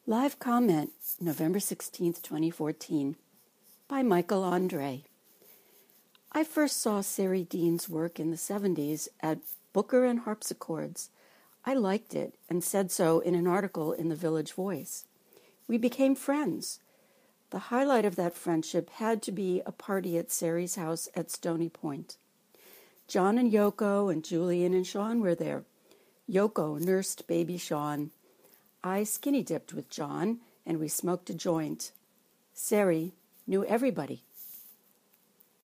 Live comment, November 16th, 2014, by Michael Andre. I first saw Sari Dean's work in the 70s at Booker and Harpsichords. I liked it and said so in an article in the Village Voice. We became friends. The highlight of that friendship had to be a party at Sari's house at Stony Point. John and Yoko and Julian and Sean were there. Yoko nursed baby Sean. I skinny dipped with John, and we smoked a joint. Sari knew everybody.